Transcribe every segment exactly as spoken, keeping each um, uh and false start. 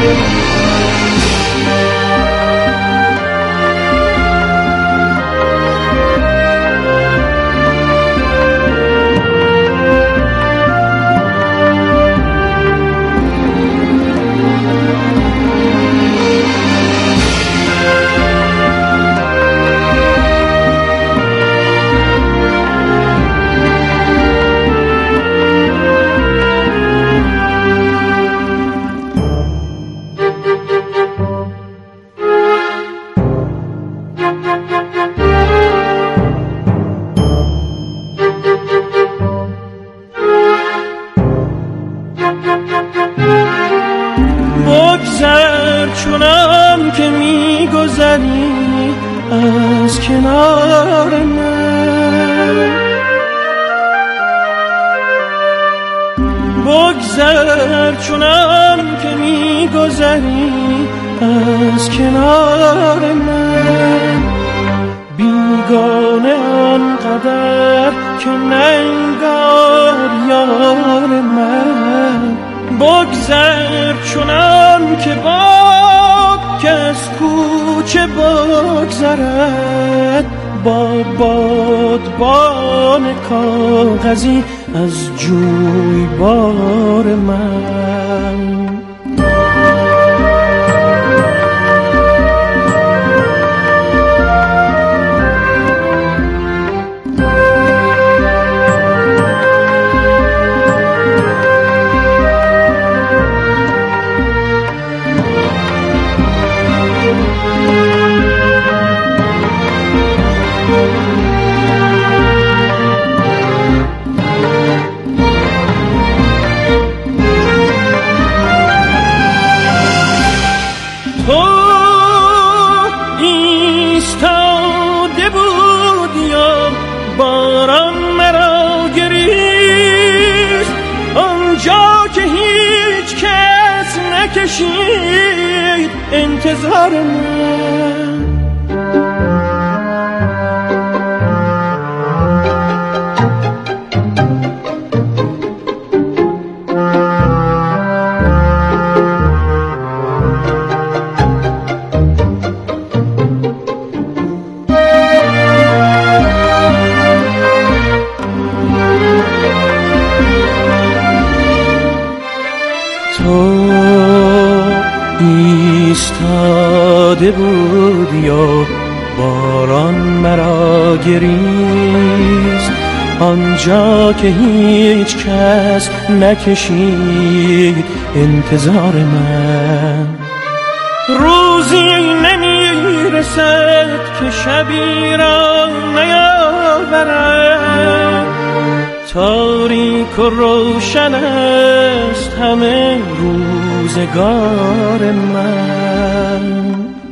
چونم که میگذری از کنار من، بگذر چونم که میگذری از کنار من، بیگانه آنقدر که ننگار یار من، بگذر چونم که باد که از کوچه بگذرد، با بادبان کاغذی از جویبار من. کشید انتظار من، ایستاده بودی و باران مرا گریست، آنجا که هیچ کس نکشید انتظار من. روزی نمیرسد که شبی را نیاورد، تاریک و روشن است همه روزگار من.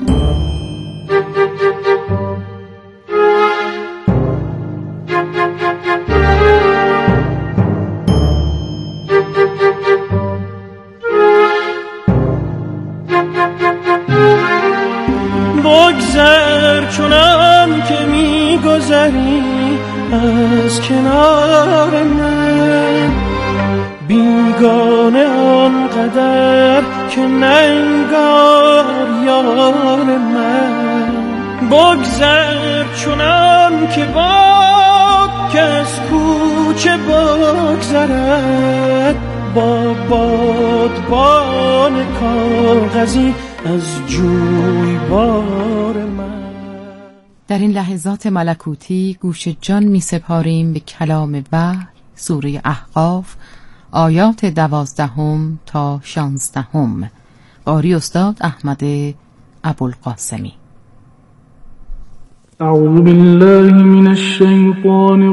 بگذر چونم که میگذری از کنار من، بیگانه آنقدر که ننگار یار من، بگذر چونم که باد که از کوچه بگذرد، با بادبان کاغذی از جویبار من. در این لحظات ملکوتی گوش جان می سپاریم به کلام وحی، سوره احقاف، آیات دوازدهم تا شانزدهم. قاری استاد احمد ابوالقاسمی. اعوذ بالله من الشیطان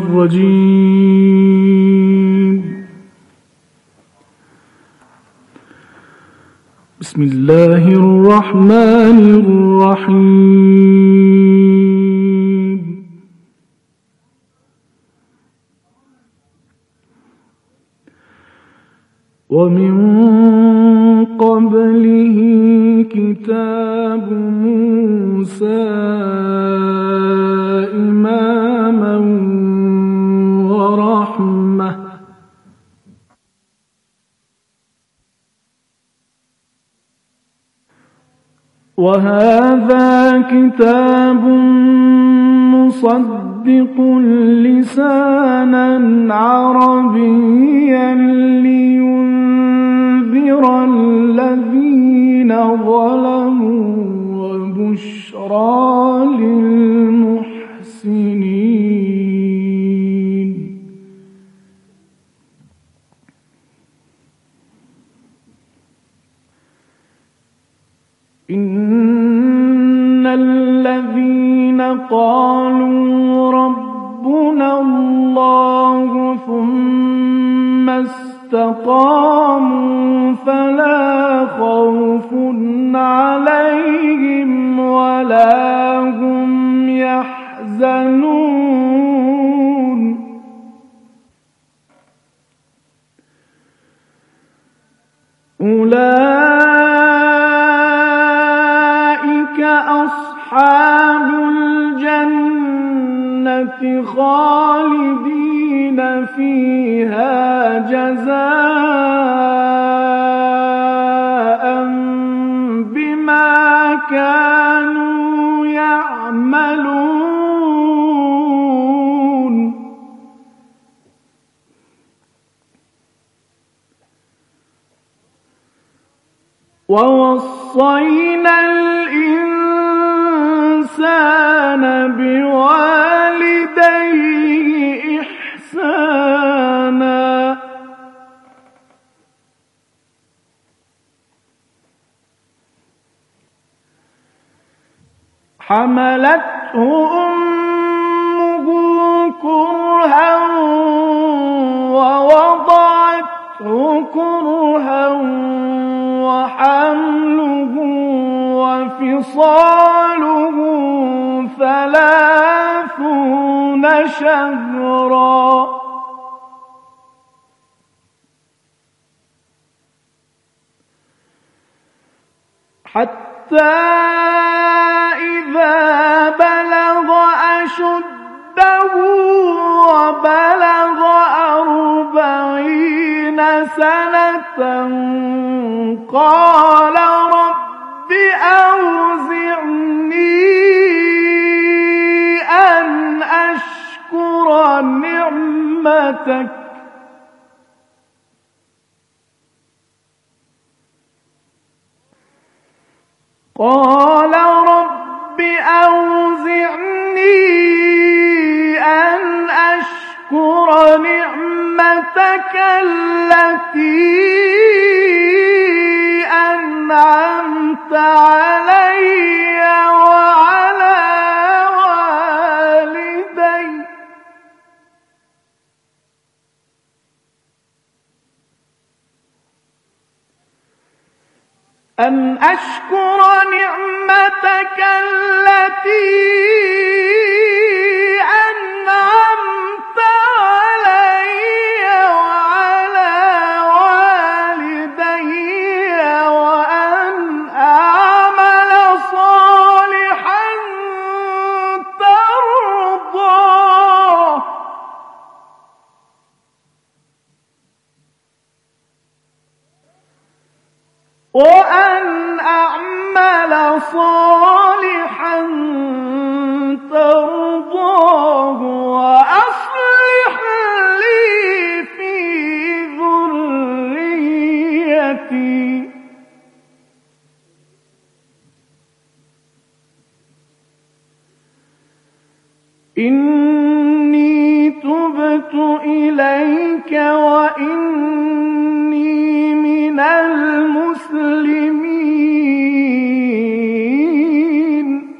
الرجیم. بسم الله الرحمن الرحیم. ومن قبله كتاب موسى إماما ورحمة وهذا كتاب مصدق لسانا عربيا لينذر الذين ظلموا وبشرى للمحسنين. إن الذين قالوا ربنا الله ثم استقاموا فلا خوف عليهم ولا هم يحزنون. أولئك أصحاب الجنة خالدين فيها جزاء بما كانوا يعملون. ووصينا الإنسان بوالديه إحسانا حملته أمه كرها ووضعته كرها وحمله وفصاله ثلاثون شهرا حتى إذا بلغ أشده وبلغ أربعين سنة قال رب أوزعني أن أشكر نعمتك قال رب أوزعني أن أشكر نعمتك التي أنعمت علي وعلى والدي أن أشكر نعمتك التي أنعمت علي وعلى والدي وأن أعمل صالحا ترضاه وأن أعمل صالحا ترضاه وأصلح لي في ذريتي إني تبت إليك وإني من المسلمين.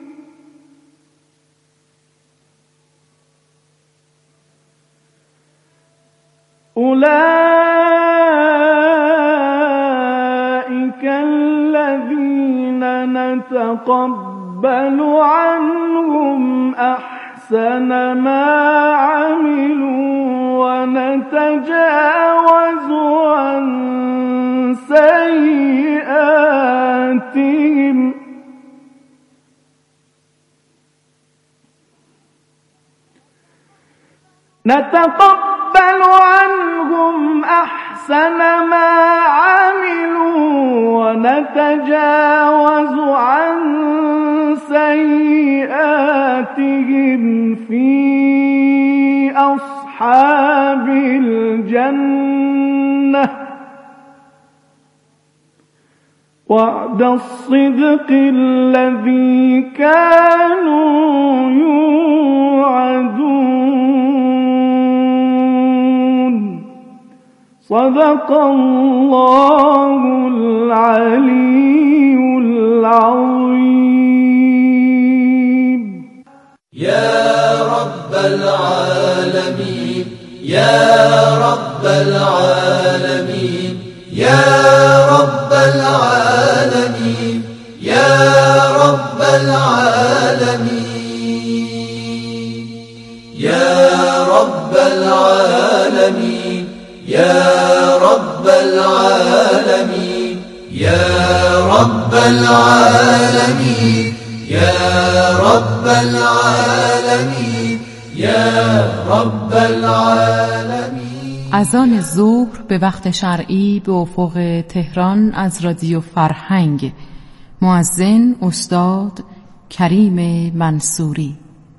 أولئك الذين نتقبل عنهم أحسن ما عملوا ونتجاوز عن سيئاتهم نتقبل عنهم أحسن ما عملوا ونتجاوز عن سيئاتهم في أصحاب الجنة وعد الصدق الذي كانوا يوعدون. صدق الله العلي العظيم. يا رب العالمين يا رب العالمين يا رب العالمين يا رب العالمين يا رب العالمين يا رب العالمين يا رب العالمين يا رب العالمین یا رب العالمین. اذان ظهر به وقت شرعی به افق تهران از رادیو فرهنگ. مؤذن استاد کریم منصوری.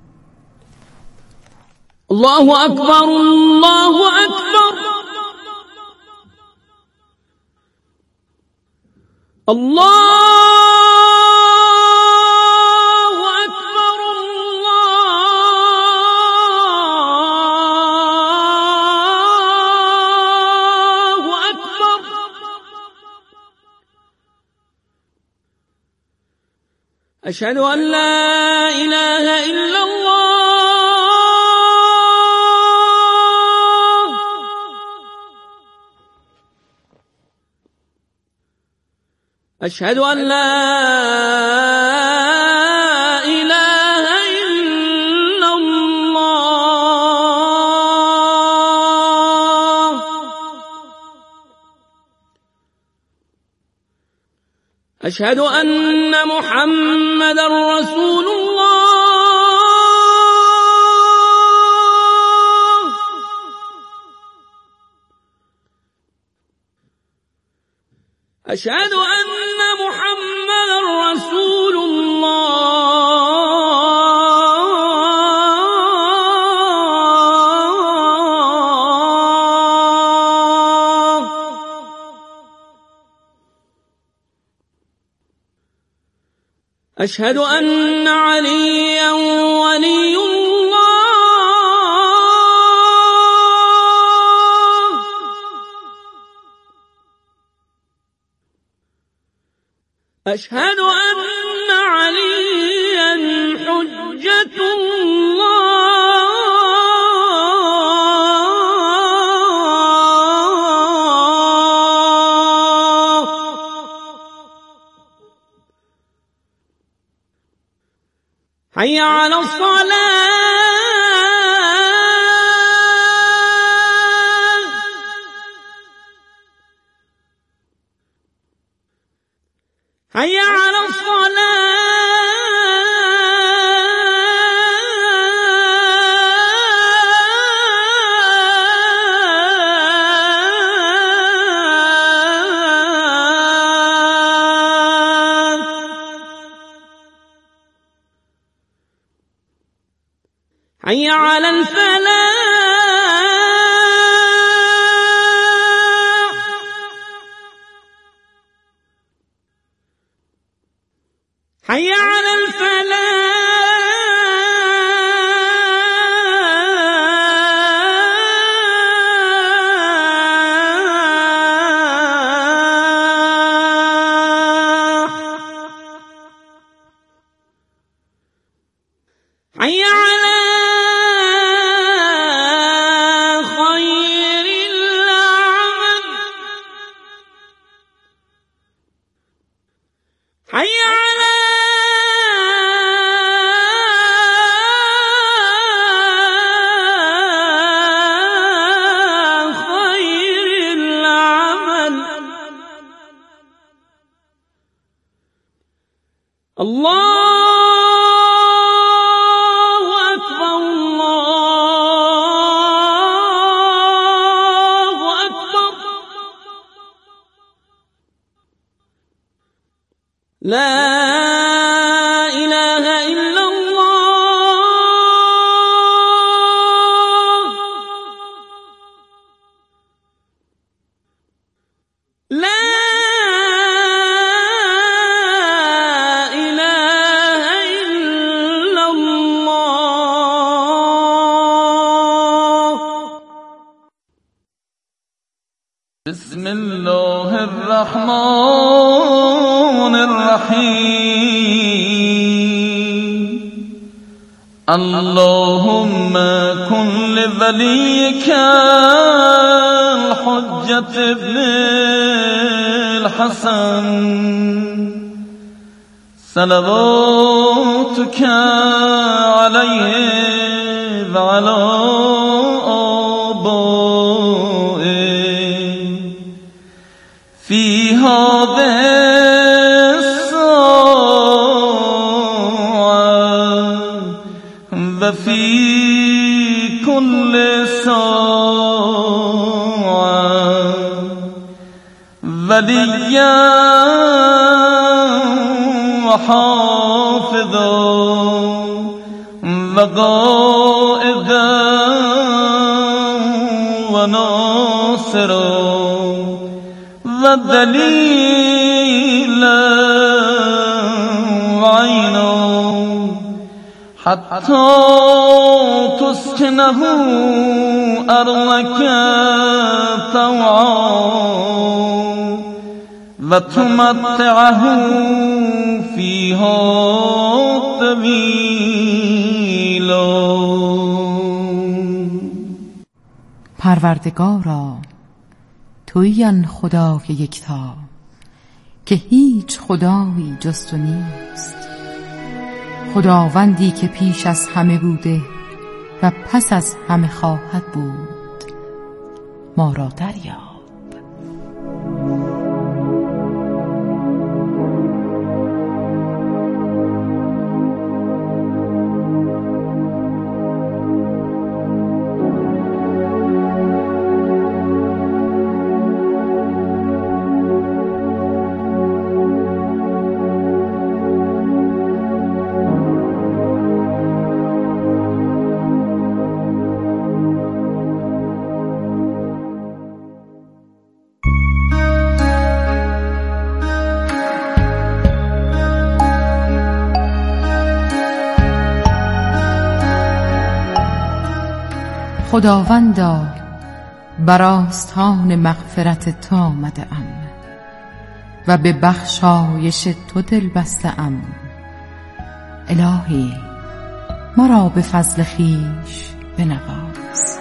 الله اکبر الله اکبر الله أشهد أن لا إله إلا الله أشهد أن لا إله إلا الله أشهد أن محمدًا رسول الله أشهد أن محمدًا رسول الله. أشهد أن عليا ولي الله. أشهد أن عليا حجة الله. حي على الصلاة حي على الصلاة حي على الفلاح حي على الفلاح حي على حي على خير العمل. الله أكبر الله أكبر. لا إله إلا الله لا إله إلا الله. بسم الله الرحمن الرحيم. اللهم كن لوليك الحجة ابن الحسن صلواتك عليه وعلى آبائه في هذه الساعة وفي كل ساعة وليا وحافظا وقائدا وناصرا ودليلا وعينا حتى تسكنه أرضك طوعا وتمتعه فيها طويلا. پروردگارا، تویی آن خدای یکتا که هیچ خدایی جز تو نیست، خداوندی که پیش از همه بوده و پس از همه خواهد بود. ما را دریاب. خداوندا، بر آستان مغفرت تو آمده ام و به بخشایش تو دل بسته ام. الهی، ما را به فضل خویش بنواز.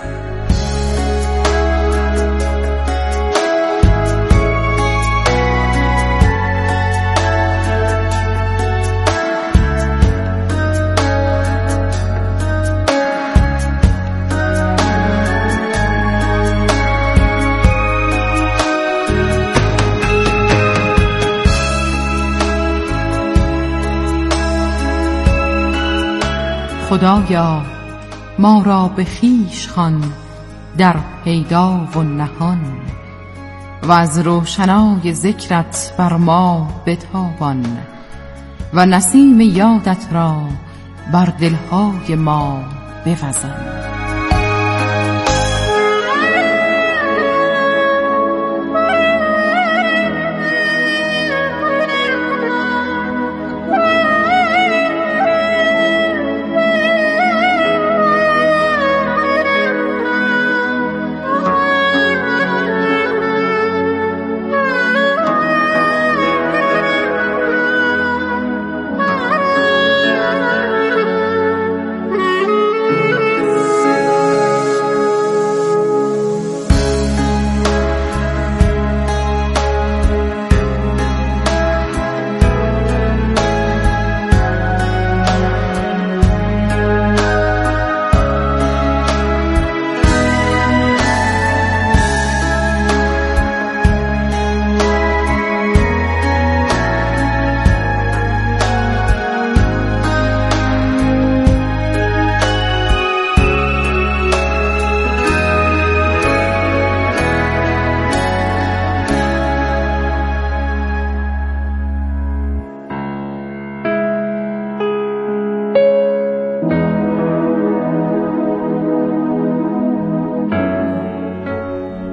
خدایا، ما را به خویش خوان در پیدا و نهان و از روشنای ذکرت بر ما بتابان و نسیم یادت را بر دلهای ما بوزان.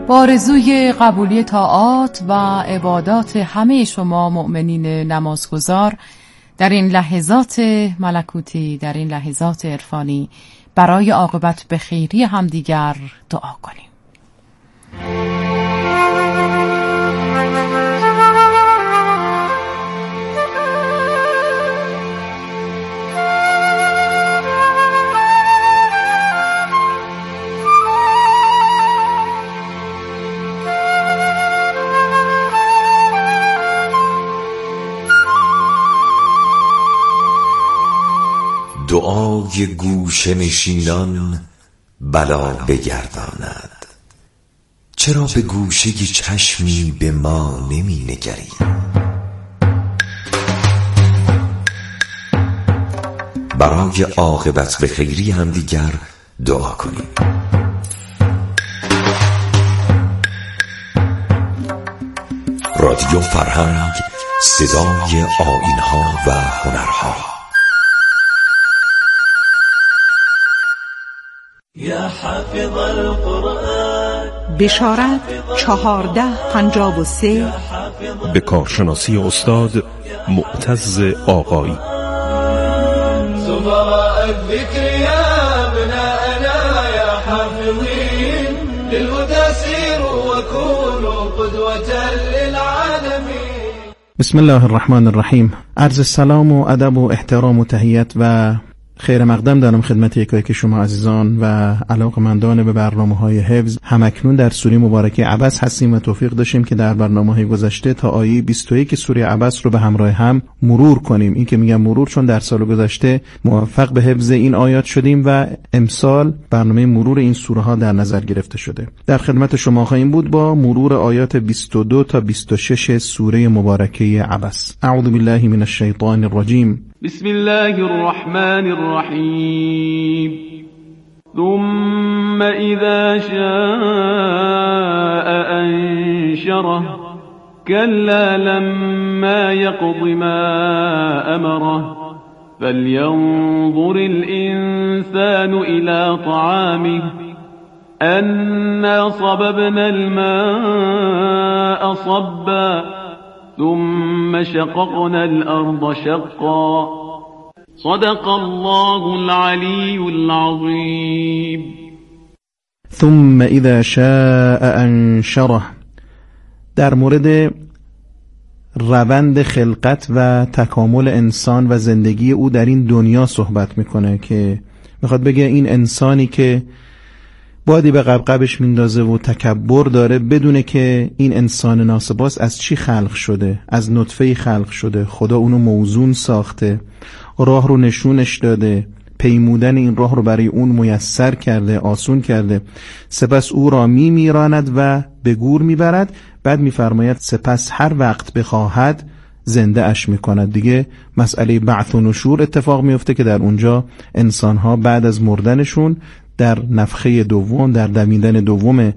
با آرزوی قبولی طاعات و عبادات همه شما مؤمنین نمازگزار در این لحظات ملکوتی، در این لحظات عرفانی برای عاقبت به خیری همدیگر دعا کنیم. دعای گوشه نشینان بلا بگرداند. چرا به گوشه چشمی به ما نمی نگری؟ برای عاقبت به خیری هم دیگر دعا کنیم. رادیو فرهنگ، صدای آیین‌ها و هنرها. یا حافظ القرآن. بشارت چهارده پنجاب و سه، به کارشناسی استاد معتز آقایی. سفراء الذكر يا ابناءنا يا حافظين للهدى سيروا وكونوا قدوة للعالمين. بسم الله الرحمن الرحیم. عرض سلام و ادب و احترام و تحیت و خیر مقدم دارم خدمت یکایک شما عزیزان و علاقه‌مندان به برنامه‌های حفظ. همکنون در سوره مبارکه عبس هستیم و توفیق داشتیم که در برنامه‌های گذشته تا آیه بیست و یک سوره عبس رو به همراه هم مرور کنیم. این که میگم مرور چون در سال گذشته موفق به حفظ این آیات شدیم و امسال برنامه مرور این سوره ها در نظر گرفته شده. در خدمت شما خواهیم بود با مرور آیات بیست و دو تا بیست و شش سوره مبارکه عبس. اعوذ بالله من الشیطان الرجیم. بسم الله الرحمن الرحیم. ثم اذا شاء انشره كلا لما يقض ما امره فلينظر الانسان الى طعامه أنا صببنا الماء صبا ثم شققنا الأرض شقا صدق الله العلي العظيم. ثم اذا شاء انشره، در مورد روند خلقت و تکامل انسان و زندگی او در این دنیا صحبت میکنه که میخواد بگه این انسانی که بادی به قبقبش میندازه و تکبر داره بدونه که این انسان ناسپاس از چی خلق شده، از نطفه خلق شده. خدا اونو موزون ساخته، راه رو نشونش داده، پیمودن این راه رو برای اون میسر کرده، آسون کرده. سپس او را می میراند و به گور میبرد. بعد میفرماید سپس هر وقت بخواهد زنده اش میکند. دیگه مسئله بعث و نشور اتفاق میفته که در اونجا انسانها بعد از مردنشون در نفخه دوم، در دمیدن دوم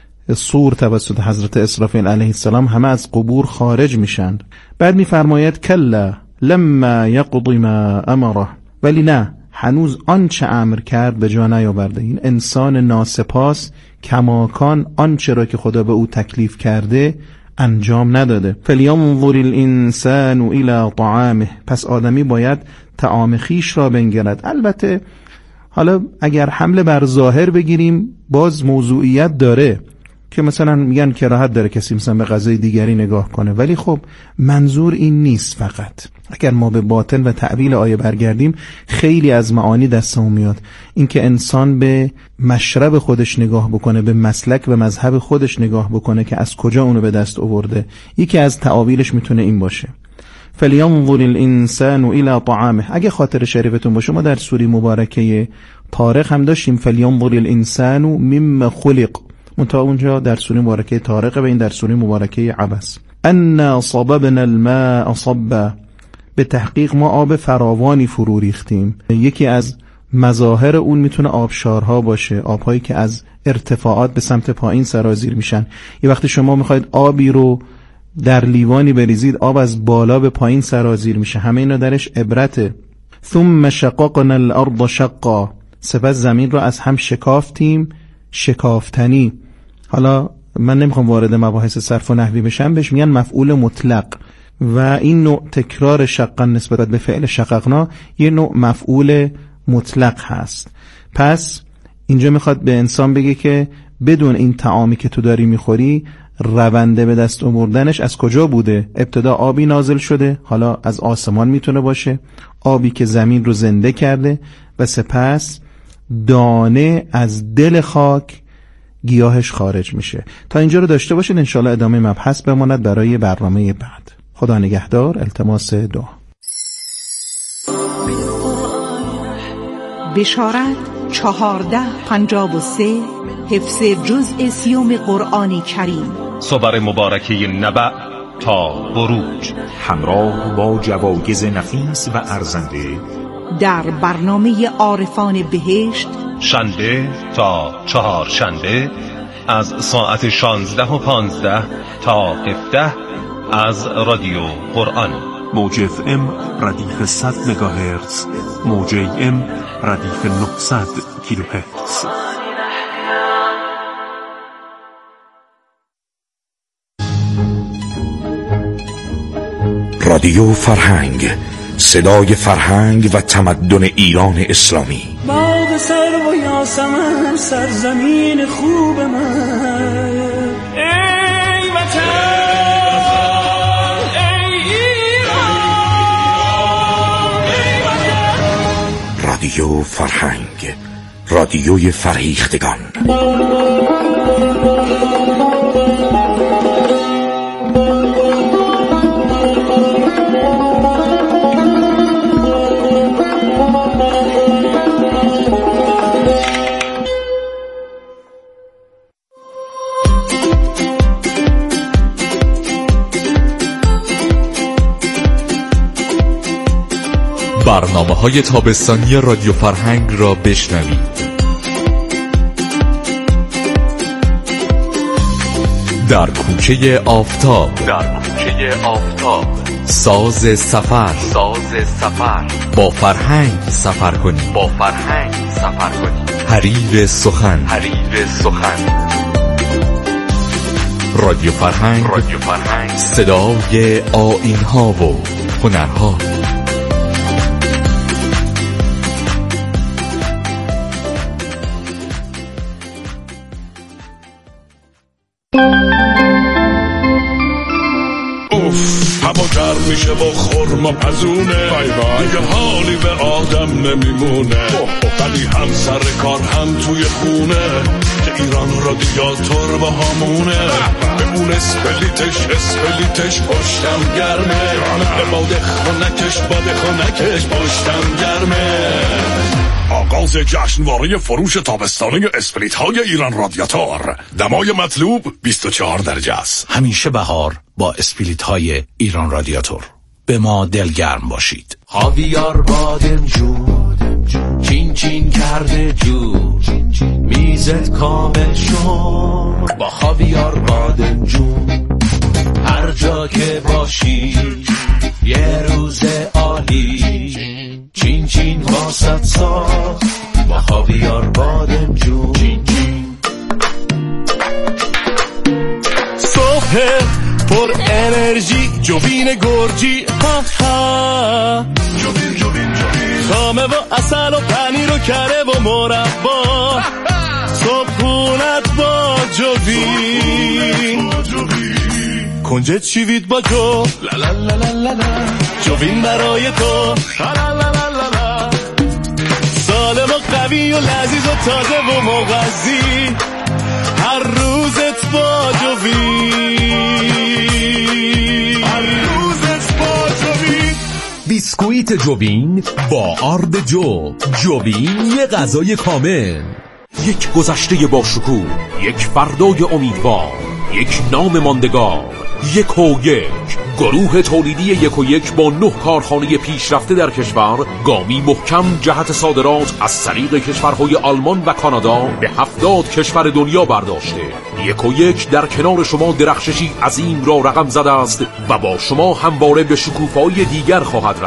صور توسط حضرت اسرافیل علیه السلام همه از قبور خارج میشن. بعد میفرماید کلا لما یقضی ما امره، ولی نه، هنوز آنچه امر کرد به جا نیاورده. این انسان ناسپاس کماکان آنچه را که خدا به او تکلیف کرده انجام نداده. فلینظر الانسان الی طعامه، پس آدمی باید طعام خیش را بنگرد. البته حالا اگر حمله بر ظاهر بگیریم باز موضوعیت داره که مثلا میگن کراهت داره کسی مثلا به غذای دیگری نگاه کنه، ولی خب منظور این نیست. فقط اگر ما به باطن و تعبیل آیه برگردیم خیلی از معانی دستمون میاد. این که انسان به مشرب خودش نگاه بکنه، به مسلک و مذهب خودش نگاه بکنه که از کجا اونو به دست آورده، یکی از تعابیرش میتونه این باشه. فلینظر الانسان الی طعامه. اگه خاطر شریفتون باشه ما در سوره مبارکه طارق هم داشتیم فلینظر الانسان مما خلق، منتها اونجا در سوره مبارکه طارق و این در سوره مبارکه عبس. انا صببنا الماء صبا، به تحقیق ما آب فراوانی فرو ریختیم. یکی از مظاهر اون میتونه آبشارها باشه، آبهایی که از ارتفاعات به سمت پایین سرازیر میشن. یه وقتی شما میخواید آبی رو در لیوانی بریزید، آب از بالا به پایین سرازیر میشه. همه اینا درش عبرته. ثم شققنا الارض شقا، سپس زمین رو از هم شکافتیم شکافتنی. حالا من نمیخوام وارد مباحث صرف و نحوی بشم، بهش میگن مفعول مطلق و این نوع تکرار شقا نسبت به فعل شققنا یه نوع مفعول مطلق هست. پس اینجا میخواد به انسان بگه که بدون این طعامی که تو داری میخوری رونده به دست آوردنش از کجا بوده؟ ابتدا آبی نازل شده، حالا از آسمان میتونه باشه، آبی که زمین رو زنده کرده و سپس دانه از دل خاک گیاهش خارج میشه. تا اینجا رو داشته باشید، انشالله ادامه مبحث بماند برای برنامه بعد. خدا نگهدار. التماس دعا. بشارت چهارده پنجاب و سه حفظ جزء سیوم قرآن کریم. صبر مبارکه نبع تا بروج همراه با جوایز نفیس و ارزنده در برنامه عارفان بهشت شنبه تا چهار شنبه از ساعت شانزده و پانزده تا هفده از رادیو قرآن. موج اف ام ردیف صد مگاهرتز، موج ای ام ردیف نهصد کیلوهرتز. رادیو فرهنگ، صدای فرهنگ و تمدن ایران اسلامی. باغ سرو و یاسمن سرزمین خوب من، ای وطن ای ایران ای وطن. رادیو فرهنگ، رادیوی فرهیختگان. برنامه‌های تابستانی رادیو فرهنگ را بشنوید. در کوچه آفتاب، در کوچه آفتاب، ساز سفر، ساز سفر، با فرهنگ سفر کنید، با فرهنگ سفر کنید. حریر سخن، حریر سخن. رادیو فرهنگ، رادیو فرهنگ، صدای آیین‌ها و هنرها. هوا گرم میشه با خورما پزونه، دیگه حالی به آدم نمیمونه، ولی هم سر کار هم توی خونه که ایران رادیاتور با همونه. به اون اسپلیتش اسپلیتش پشتم گرمه، به باده خونکش باده خونکش پشتم گرمه. آغاز جشنواره فروش تابستانه اسپریت های ایران رادیاتور. دمای مطلوب بیست و چهار درجه است. همیشه بهار با اسپریت های ایران رادیاتور. به ما دلگرم باشید. خاویار بادمجون چین چین کرده جون، میزت کامل شد با خاویار بادمجون. هر جا که باشی یه روز عالی، چین چین واسط ساخت با خاویار بادمجون. چین چین صبح پر انرژی جوین گرجی، ها ها جوین جوین جوین، خامه و اصل و پنیر و کره و مربا، صبحونت با جوین، کنجد چیوید با جو، لا لا لا لا لا، جوین برای تو، لا لا لا لا لا، سالم و قوی و لذیذ و تازه و مغذی، هر روزت با جوین، هر روزت با جوین. بیسکویت جوین با آرد جو. جوین یه غذای کامل. یک گذشته با شکوه، یک فردای امیدوار، یک نام ماندگار. یک و یک گروه تولیدی یک و یک با نه کارخانه پیشرفته در کشور، گامی محکم جهت صادرات از طریق کشورهای آلمان و کانادا به هفتاد کشور دنیا برداشته. یک و یک در کنار شما درخششی عظیم را رقم زده است و با شما همواره به شکوفه‌های دیگر خواهد